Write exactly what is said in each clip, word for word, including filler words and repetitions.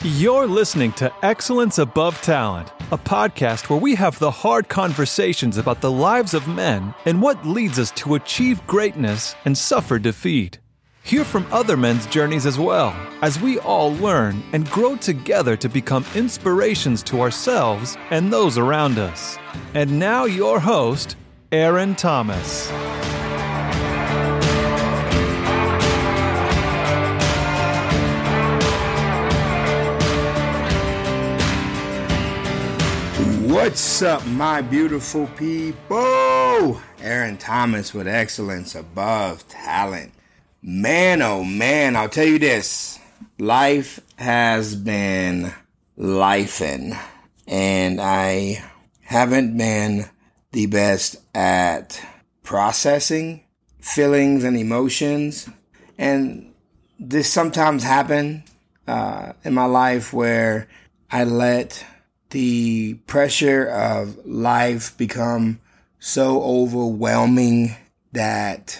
You're listening to Excellence Above Talent, a podcast where we have the hard conversations about the lives of men and what leads us to achieve greatness and suffer defeat. Hear from other men's journeys as well, as we all learn and grow together to become inspirations to ourselves and those around us. And now your host, Aaron Thomas. What's up, my beautiful people? Aaron Thomas with Excellence Above Talent. Man, oh man, I'll tell you this. Life has been lifing, and I haven't been the best at processing feelings and emotions. And this sometimes happen uh, in my life where I let the pressure of life become so overwhelming that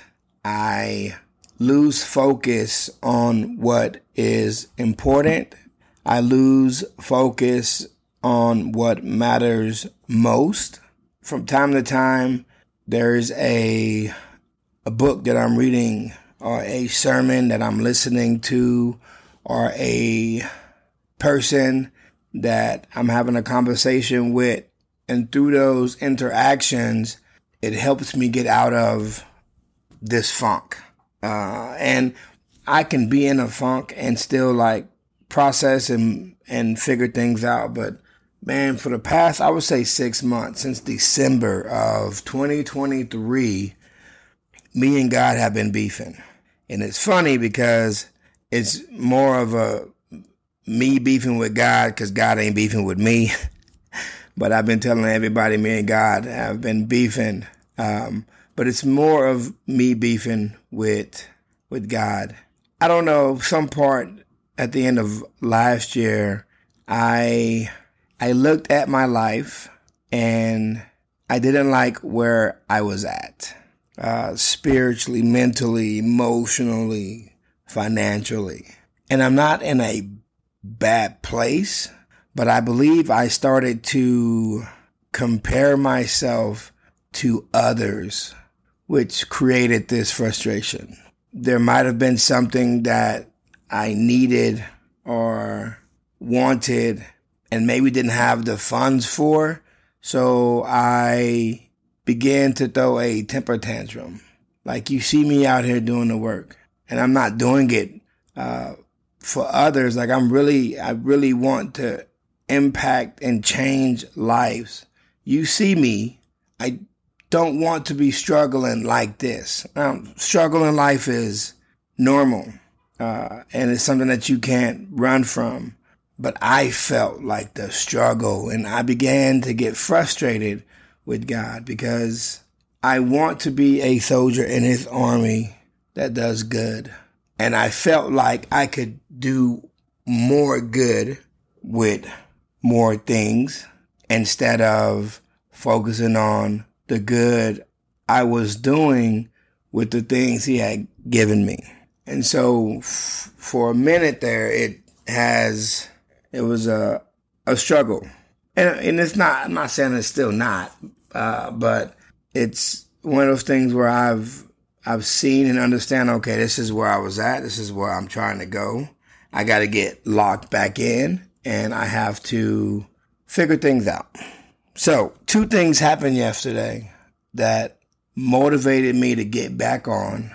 I lose focus on what is important. I lose focus on what matters most. From time to time, there's a a book that I'm reading, or a sermon that I'm listening to, or a person that I'm having a conversation with, and through those interactions, it helps me get out of this funk. Uh, and I can be in a funk and still like process and, and figure things out. But man, for the past, I would say six months, since December of twenty twenty-three, me and God have been beefing. And it's funny because it's more of a me beefing with God because God ain't beefing with me. But I've been telling everybody me and God have been beefing. Um, but it's more of me beefing with with God. I don't know, some part at the end of last year, I I looked at my life and I didn't like where I was at. Uh, spiritually, mentally, emotionally, financially. And I'm not in a bad place, but I believe I started to compare myself to others, which created this frustration. There might have been something that I needed or wanted and maybe didn't have the funds for, so I began to throw a temper tantrum. Like, you see me out here doing the work, and I'm not doing it uh for others. Like, I'm really, I really want to impact and change lives. You see me, I don't want to be struggling like this. Um, struggle in life is normal, uh, and it's something that you can't run from. But I felt like the struggle, and I began to get frustrated with God because I want to be a soldier in His army that does good. And I felt like I could do more good with more things instead of focusing on the good I was doing with the things He had given me. And so f- for a minute there, it has, it was a, a struggle. And, and it's not, I'm not saying it's still not, uh, but it's one of those things where I've, I've seen and understand, okay, this is where I was at. This is where I'm trying to go. I got to get locked back in, and I have to figure things out. So two things happened yesterday that motivated me to get back on,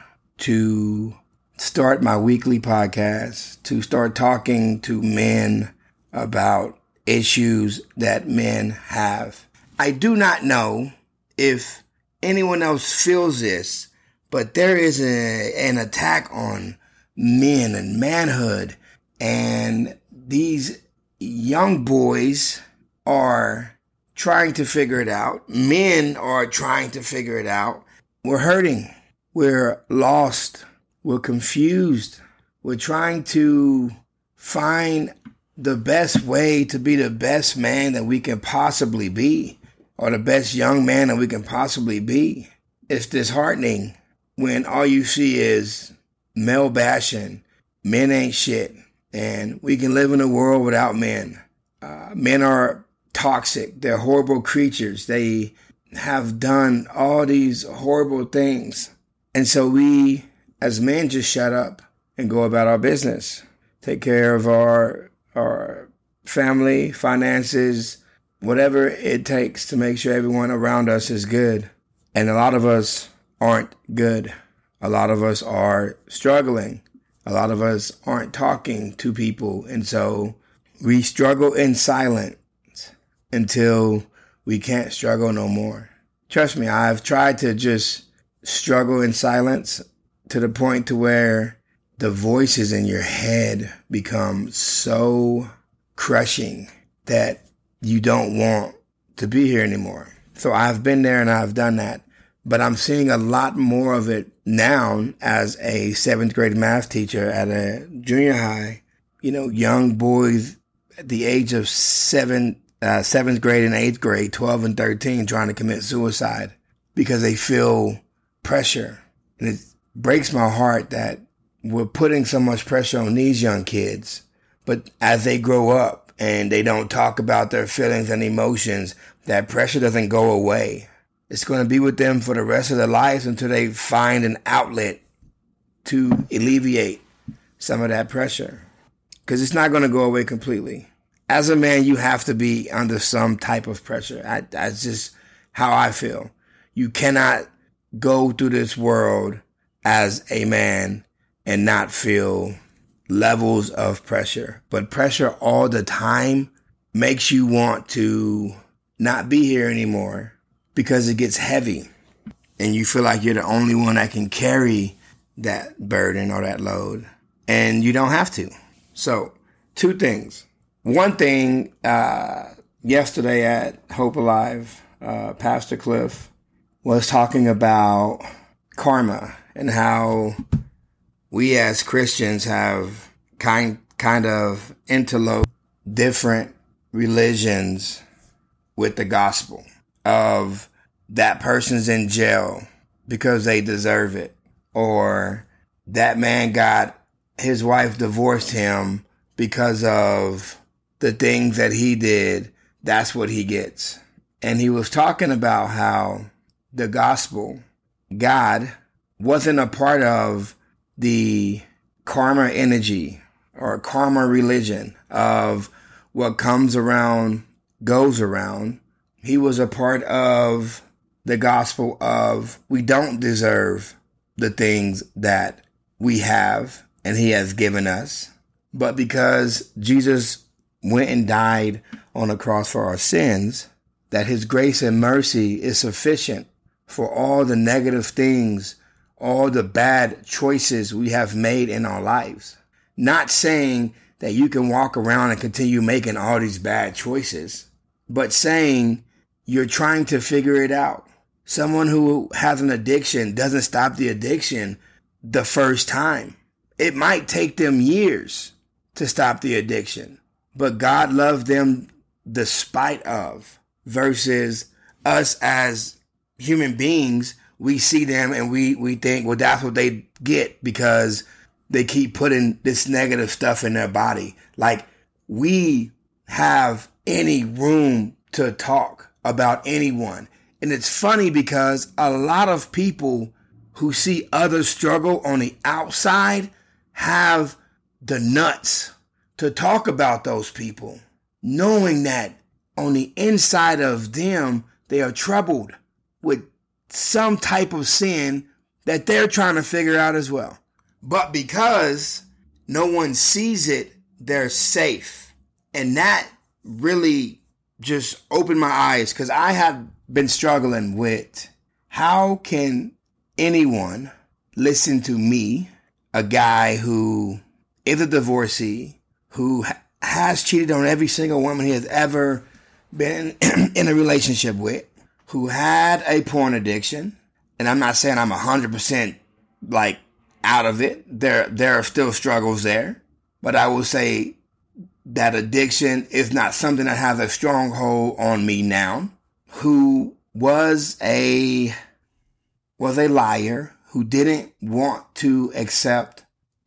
to start my weekly podcast, to start talking to men about issues that men have. I do not know if anyone else feels this, but there is a, an attack on men and manhood, and these young boys are trying to figure it out. Men are trying to figure it out. We're hurting. We're lost. We're confused. We're trying to find the best way to be the best man that we can possibly be, or the best young man that we can possibly be. It's disheartening when all you see is male bashing, men ain't shit, And we can live in a world without men. Uh, men are toxic. They're horrible creatures. They have done all these horrible things. And so we, as men, just shut up and go about our business. Take care of our, our family, finances, whatever it takes to make sure everyone around us is good. And a lot of us aren't good. A lot of us are struggling. A lot of us aren't talking to people. And so we struggle in silence until we can't struggle no more. Trust me, I've tried to just struggle in silence to the point to where the voices in your head become so crushing that you don't want to be here anymore. So I've been there and I've done that. But I'm seeing a lot more of it now as a seventh grade math teacher at a junior high. You know, young boys at the age of seven, uh, seventh grade and eighth grade, twelve and thirteen, trying to commit suicide because they feel pressure. And it breaks my heart that we're putting so much pressure on these young kids. But as they grow up and they don't talk about their feelings and emotions, that pressure doesn't go away. It's going to be with them for the rest of their lives until they find an outlet to alleviate some of that pressure. Because it's not going to go away completely. As a man, you have to be under some type of pressure. I, that's just how I feel. You cannot go through this world as a man and not feel levels of pressure. But pressure all the time makes you want to not be here anymore because it gets heavy and you feel like you're the only one that can carry that burden or that load, and you don't have to. So two things. One thing, uh, yesterday at Hope Alive, uh, Pastor Cliff was talking about karma and how we as Christians have kind, kind of interloped different religions with the gospel of that person's in jail because they deserve it, or that man got his wife divorced him because of the things that he did. That's what he gets. And he was talking about how the gospel, God, wasn't a part of the karma energy or karma religion of what comes around goes around. He was a part of the gospel of we don't deserve the things that we have and he has given us. But because Jesus went and died on the cross for our sins, that his grace and mercy is sufficient for all the negative things, all the bad choices we have made in our lives. Not saying that you can walk around and continue making all these bad choices, but saying you're trying to figure it out. Someone who has an addiction doesn't stop the addiction the first time. It might take them years to stop the addiction, but God loved them despite of, versus us as human beings. We see them and we, we think, well, that's what they get because they keep putting this negative stuff in their body. Like we have any room to talk about anyone. And it's funny because a lot of people who see others struggle on the outside have the nuts to talk about those people, knowing that on the inside of them, they are troubled with some type of sin that they're trying to figure out as well. But because no one sees it, they're safe. And that really just opened my eyes, because I have been struggling with how can anyone listen to me, a guy who is a divorcee, who ha- has cheated on every single woman he has ever been in a relationship with, who had a porn addiction. And I'm not saying I'm one hundred percent like out of it. There, there are still struggles there. But I will say that addiction is not something that has a stronghold on me now. Who was a, was a liar, who didn't want to accept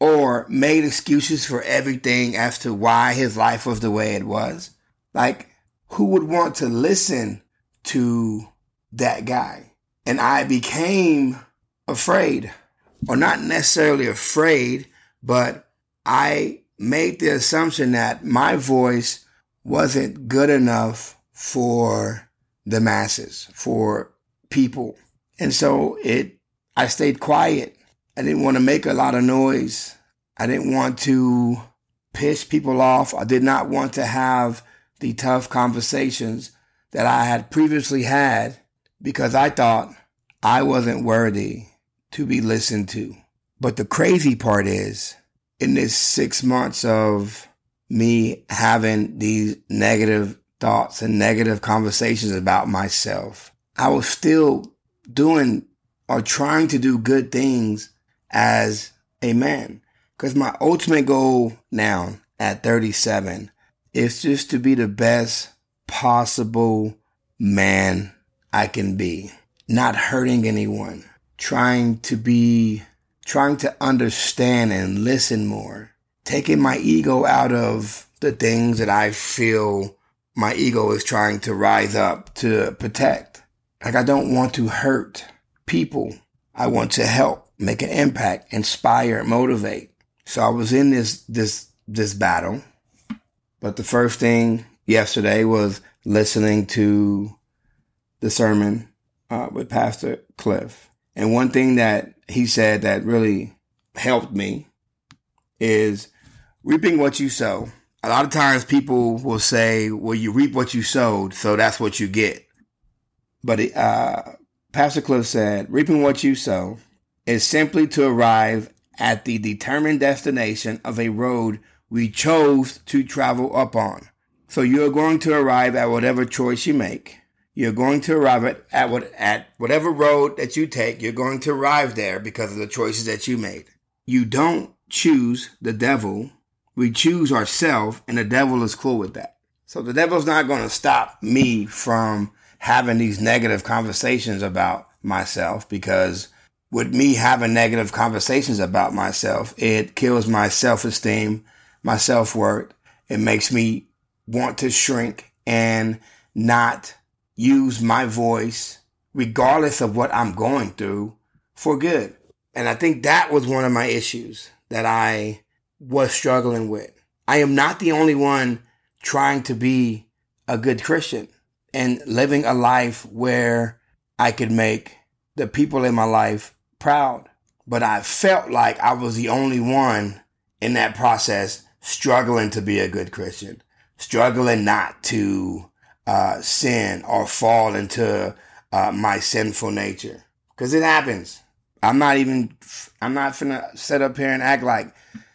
or made excuses for everything as to why his life was the way it was. Like, who would want to listen to that guy? And I became afraid, or not necessarily afraid, but I made the assumption that my voice wasn't good enough for the masses, for people. And so it, I stayed quiet. I didn't want to make a lot of noise. I didn't want to piss people off. I did not want to have the tough conversations that I had previously had because I thought I wasn't worthy to be listened to. But the crazy part is, in this six months of me having these negative thoughts and negative conversations about myself, I was still doing or trying to do good things as a man. Because my ultimate goal now at thirty-seven is just to be the best possible man I can be. Not hurting anyone. Trying to be, trying to understand and listen more. Taking my ego out of the things that I feel my ego is trying to rise up to protect. Like, I don't want to hurt people. I want to help, make an impact, inspire, motivate. So I was in this, this, this battle. But the first thing yesterday was listening to the sermon uh, with Pastor Cliff. And one thing that he said that really helped me is reaping what you sow. A lot of times people will say, well, you reap what you sowed, so that's what you get. But uh, Pastor Cliff said, reaping what you sow is simply to arrive at the determined destination of a road we chose to travel up on. So you're going to arrive at whatever choice you make. You're going to arrive at, at, what, at whatever road that you take. You're going to arrive there because of the choices that you made. You don't choose the devil. We choose ourselves, and the devil is cool with that. So the devil's not going to stop me from having these negative conversations about myself, because with me having negative conversations about myself, it kills my self-esteem, my self-worth. It makes me want to shrink and not use my voice, regardless of what I'm going through, for good. And I think that was one of my issues that I was struggling with. I am not the only one trying to be a good Christian and living a life where I could make the people in my life proud. But I felt like I was the only one in that process struggling to be a good Christian, struggling not to uh, sin or fall into uh, my sinful nature. Because it happens. I'm not even, I'm not finna sit up here and act like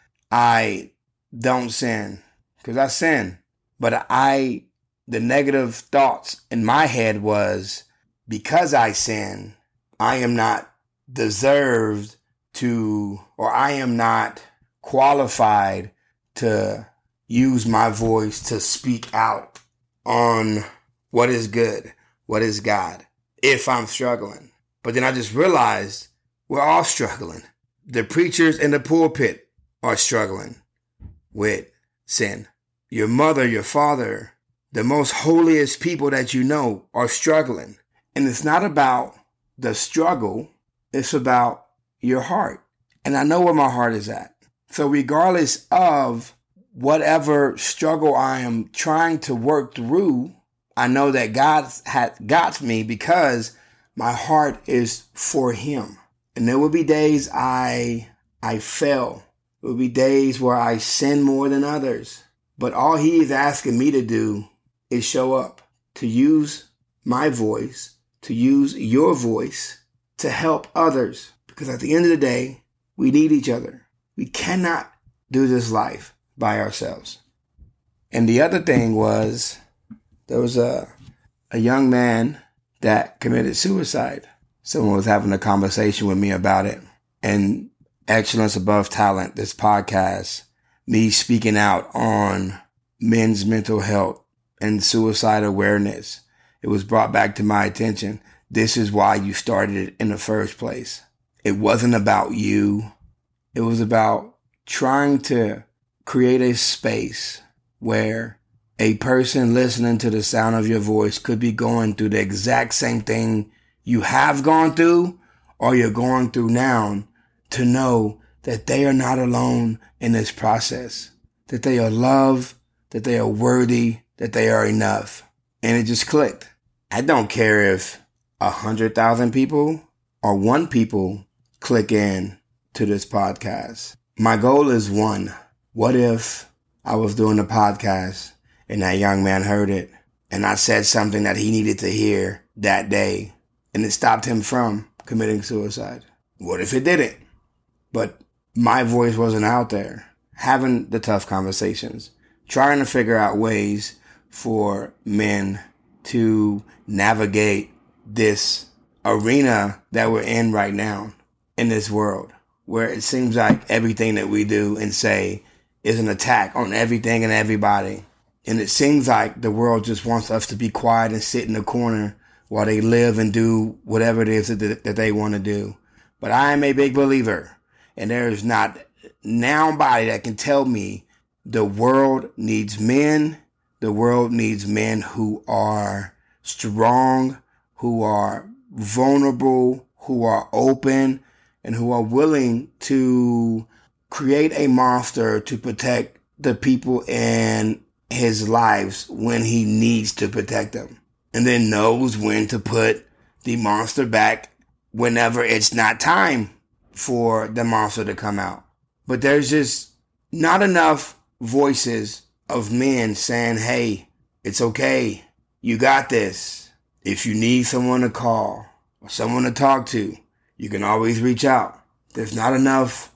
I don't sin, because I sin. But I, the negative thoughts in my head was, because I sin, I am not deserved to, or I am not qualified to use my voice to speak out on what is good, what is God, if I'm struggling. But then I just realized we're all struggling. The preachers in the pulpit are struggling with sin. Your mother, your father, the most holiest people that you know are struggling. And it's not about the struggle. It's about your heart. And I know where my heart is at. So regardless of whatever struggle I am trying to work through, I know that God has got me because my heart is for him. And there will be days I I fail. There will be days where I sin more than others. But all he is asking me to do is show up, to use my voice, to use your voice to help others. Because at the end of the day, we need each other. We cannot do this life by ourselves. And the other thing was, there was a, a young man that committed suicide. Someone was having a conversation with me about it. And Excellence Above Talent, this podcast, me speaking out on men's mental health and suicide awareness, it was brought back to my attention. This is why you started it in the first place. It wasn't about you. It was about trying to create a space where a person listening to the sound of your voice could be going through the exact same thing you have gone through or you're going through now, to know that they are not alone in this process, that they are loved, that they are worthy, that they are enough. And it just clicked. I don't care if a hundred thousand people or one people click in to this podcast. My goal is one. What if I was doing a podcast and that young man heard it and I said something that he needed to hear that day and it stopped him from committing suicide? What if it didn't? But my voice wasn't out there, having the tough conversations, trying to figure out ways for men to navigate this arena that we're in right now in this world, where it seems like everything that we do and say is an attack on everything and everybody. And it seems like the world just wants us to be quiet and sit in the corner while they live and do whatever it is that, that they want to do. But I am a big believer, and there is not now body that can tell me the world needs men. The world needs men who are strong, who are vulnerable, who are open, and who are willing to create a monster to protect the people in his lives when he needs to protect them. And then knows when to put the monster back whenever it's not time for the monster to come out. But there's just not enough voices of men saying, hey, it's okay. You got this. If you need someone to call or someone to talk to, you can always reach out. There's not enough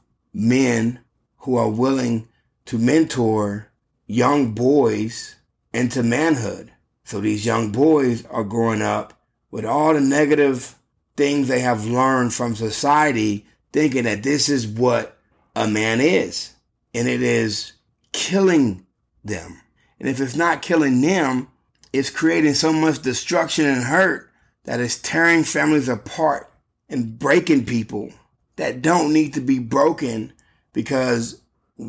men who are willing to mentor young boys into manhood. So these young boys are growing up with all the negative things they have learned from society, thinking that this is what a man is. And it is killing them. And if it's not killing them, it's creating so much destruction and hurt that it's tearing families apart and breaking people that don't need to be broken, because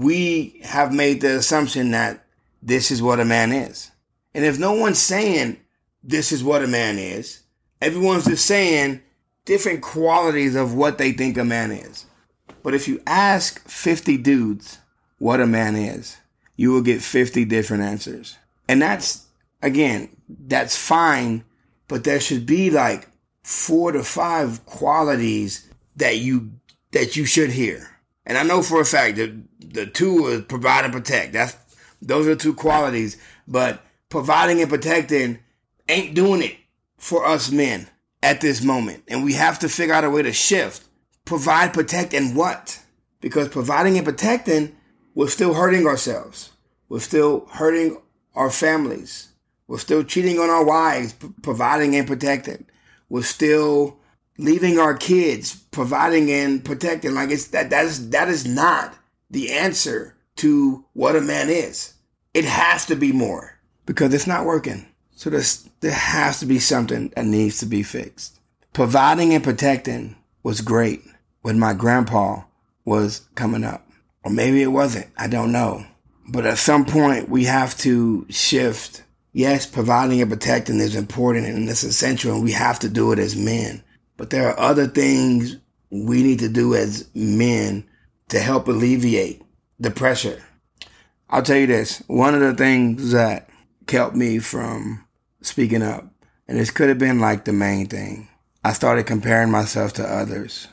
we have made the assumption that this is what a man is. And if no one's saying this is what a man is, everyone's just saying different qualities of what they think a man is. But if you ask fifty dudes what a man is, you will get fifty different answers. And that's, again, that's fine, but there should be like four to five qualities that you that you should hear. And I know for a fact that the two is provide and protect. That's those are two qualities. But providing and protecting ain't doing it for us men at this moment. And we have to figure out a way to shift. Provide, protect, and what? Because providing and protecting, we're still hurting ourselves. We're still hurting our families. We're still cheating on our wives, p- providing and protecting. We're still leaving our kids, providing and protecting. Like it's that that is that is not the answer to what a man is. It has to be more, because it's not working. So there's, there has to be something that needs to be fixed. Providing and protecting was great when my grandpa was coming up. Or maybe it wasn't. I don't know. But at some point, we have to shift. Yes, providing and protecting is important and it's essential, and we have to do it as men. But there are other things we need to do as men to help alleviate the pressure. I'll tell you this. One of the things that kept me from speaking up, and this could have been like the main thing, I started comparing myself to others.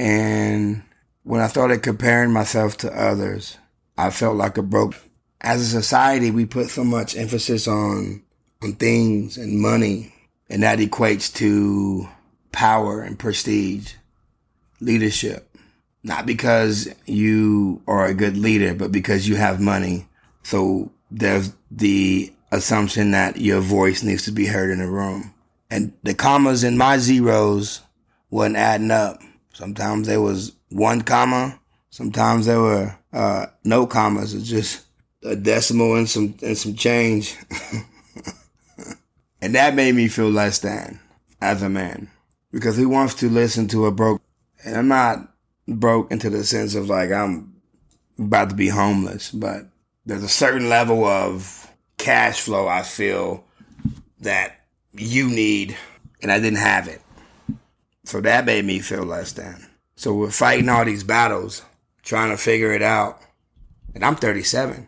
And when I started comparing myself to others, I felt like a broke. As a society, we put so much emphasis on on things and money, and that equates to power and prestige, leadership. Not because you are a good leader, but because you have money. So there's the assumption that your voice needs to be heard in the room. And the commas in my zeros wasn't adding up. Sometimes there was one comma. Sometimes there were uh, no commas. It's just a decimal and some and some change. And that made me feel less than as a man. Because who wants to listen to a broke? And I'm not broke into the sense of like I'm about to be homeless, but there's a certain level of cash flow I feel that you need, and I didn't have it. So that made me feel less than. So we're fighting all these battles, trying to figure it out. And I'm thirty-seven.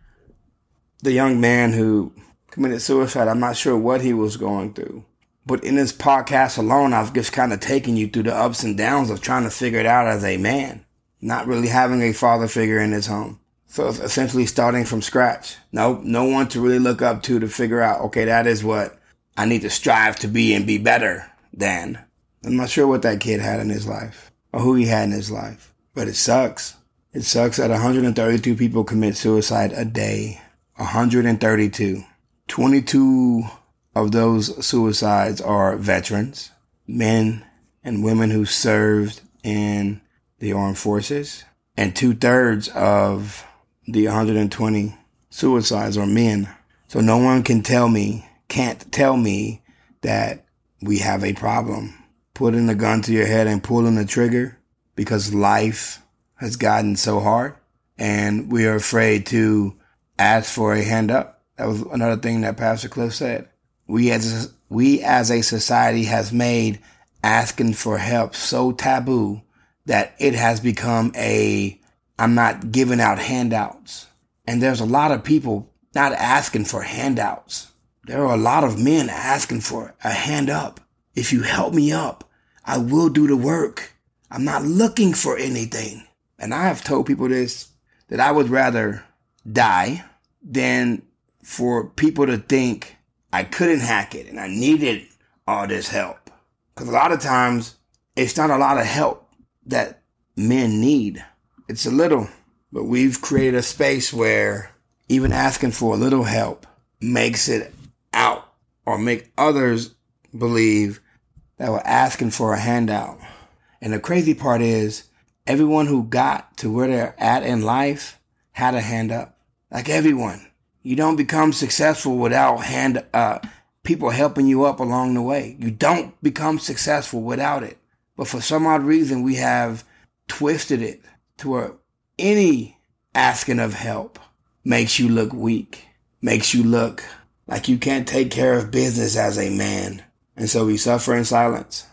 The young man who committed suicide, I'm not sure what he was going through. But in this podcast alone, I've just kind of taken you through the ups and downs of trying to figure it out as a man. Not really having a father figure in his home. So it's essentially starting from scratch. No, no one to really look up to to figure out, okay, that is what I need to strive to be and be better than. I'm not sure what that kid had in his life or who he had in his life, but it sucks. It sucks that one hundred thirty-two people commit suicide a day. one hundred thirty-two. twenty-two of those suicides are veterans, men and women who served in the armed forces, and two thirds of the one hundred twenty suicides are men. So no one can tell me, can't tell me that we have a problem. Putting a gun to your head and pulling the trigger because life has gotten so hard and we are afraid to ask for a hand up. That was another thing that Pastor Cliff said. We as a, we as a society has made asking for help so taboo that it has become a, I'm not giving out handouts. And there's a lot of people not asking for handouts. There are a lot of men asking for a hand up. If you help me up, I will do the work. I'm not looking for anything. And I have told people this, that I would rather die than for people to think I couldn't hack it and I needed all this help. Because a lot of times, it's not a lot of help that men need. It's a little. But we've created a space where even asking for a little help makes it out or make others believe that we're asking for a handout. And the crazy part is everyone who got to where they're at in life had a hand up. Like everyone. You don't become successful without hand uh people helping you up along the way. You don't become successful without it. But for some odd reason, we have twisted it to where any asking of help makes you look weak, makes you look like you can't take care of business as a man. And so we suffer in silence,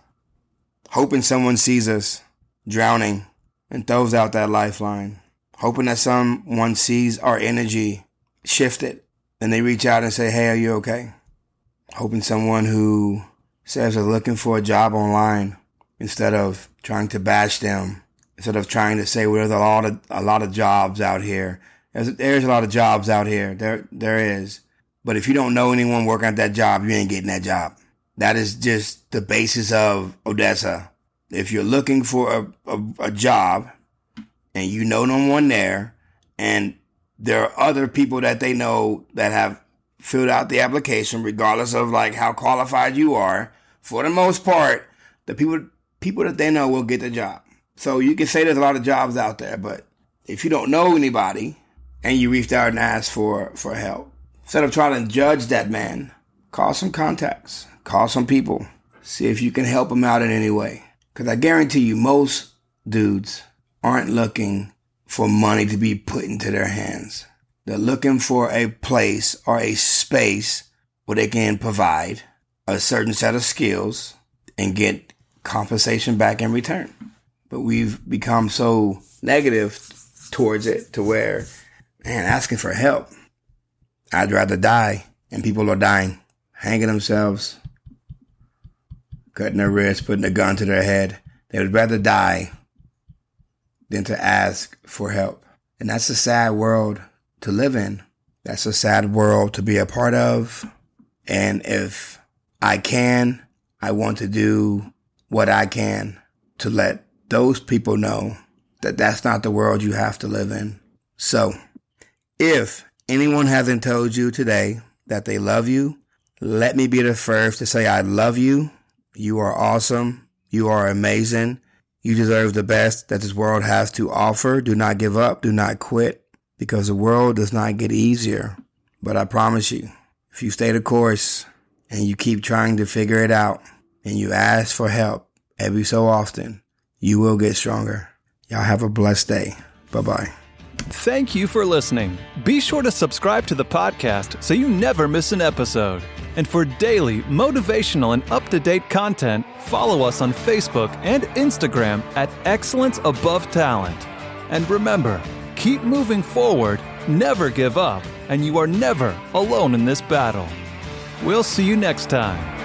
hoping someone sees us drowning and throws out that lifeline, hoping that someone sees our energy shifted and they reach out and say, hey, are you okay? Hoping someone who says they're looking for a job online instead of trying to bash them, instead of trying to say, well, there's a lot of, a lot of jobs out here. There's, there's a lot of jobs out here. There, there is. But if you don't know anyone working at that job, you ain't getting that job. That is just the basis of Odessa. If you're looking for a, a, a job and you know no one there and there are other people that they know that have filled out the application, regardless of like how qualified you are, for the most part, the people people that they know will get the job. So you can say there's a lot of jobs out there, but if you don't know anybody and you reached out and asked for, for help, instead of trying to judge that man, call some contacts, call some people, see if you can help him out in any way. Because I guarantee you, most dudes aren't looking for money to be put into their hands. They're looking for a place or a space where they can provide a certain set of skills and get compensation back in return. But we've become so negative towards it to where, man, asking for help. I'd rather die, and people are dying, hanging themselves, cutting their wrists, putting a gun to their head. They would rather die than to ask for help. And that's a sad world to live in. That's a sad world to be a part of. And if I can, I want to do what I can to let those people know that that's not the world you have to live in. So if anyone hasn't told you today that they love you, let me be the first to say I love you. You are awesome. You are amazing. You deserve the best that this world has to offer. Do not give up. Do not quit, because the world does not get easier. But I promise you, if you stay the course and you keep trying to figure it out and you ask for help every so often, you will get stronger. Y'all have a blessed day. Bye-bye. Thank you for listening. Be sure to subscribe to the podcast so you never miss an episode. And for daily, motivational, and up-to-date content, follow us on Facebook and Instagram at Excellence Above Talent. And remember, keep moving forward, never give up, and you are never alone in this battle. We'll see you next time.